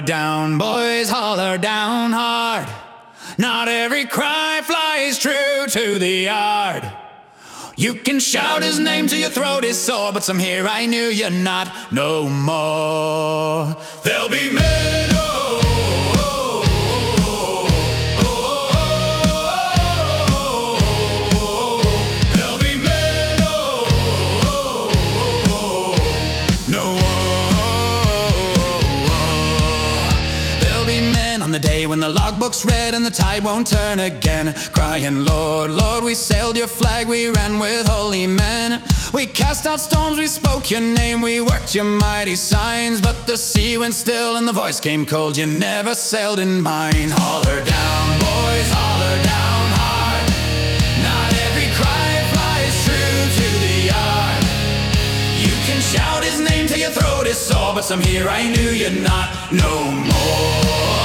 down, boys, holler down hard. Not every cry flies true to the yard. You can shout his name till your throat is sore, but some here I knew you're not no more. There'll be men, there'll be men, no. There'll be men on the day when the logbook's read and the tide won't turn again, crying, Lord, Lord, we sailed your flag, we ran with holy men. We cast out storms, we spoke your name, we worked your mighty signs. But the sea went still and the voice came cold, you never sailed in mine. Holler down, boys, holler down hard. Not every cry flies true to the yard. You can shout his name till your throat is sore, but some here I knew you're not no more.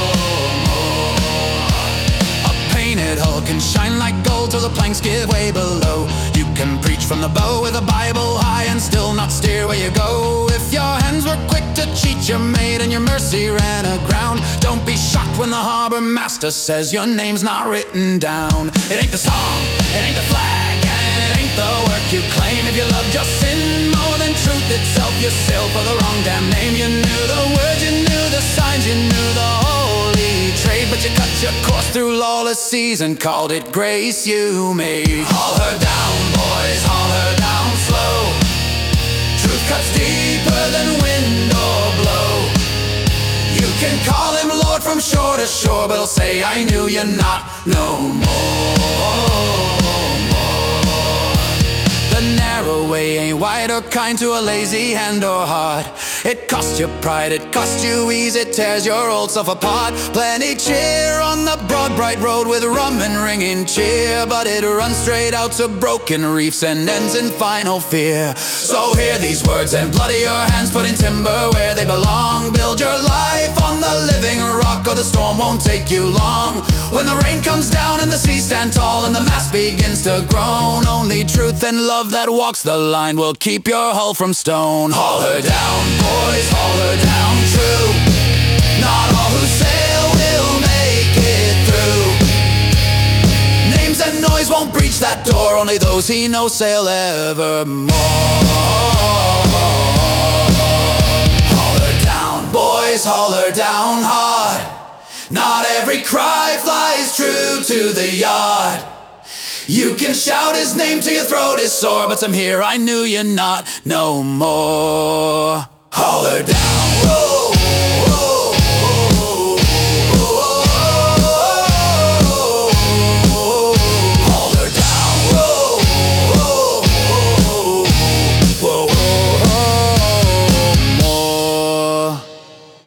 Hull can shine like gold till the planks give way below. You can preach from the bow with a Bible high and still not steer where you go. If your hands were quick to cheat your mate and your mercy ran aground, don't be shocked when the harbor master says your name's not written down. It ain't the song, it ain't the flag, and it ain't the work you claim. If you loved your sin more than truth itself, you sailed for the wrong damn name. You knew the words, you knew the signs, you knew the holy trade, but you cut your course through lawless seas and called it grace you made. Haul her down, boys, haul her down slow. Truth cuts deeper than wind or blow. You can call him Lord from shore to shore, but he'll say I knew you're not no more. The narrow way ain't wide or kind to a lazy hand or heart. It costs you pride, it costs you ease, it tears your old self apart. Plenty cheer on the broad bright road with rum and ringing cheer, but it runs straight out to broken reefs and ends in final fear. So hear these words and bloody your hands, put in timber where they belong. Build your life on the living rock or the storm won't take you long. When the rain comes down and the sea stand tall and the mast begins to groan, only truth and love that walks the line will keep your hull from stone. Haul her down, boys, haul her down true. Not all who sail will make it through. Names and noise won't breach that door, only those he knows sail evermore. Haul her down, boys, haul her down hard. Not every cry flies true to the yard. You can shout his name till your throat is sore, but some here I knew you're not no more. Haul her down, whoa.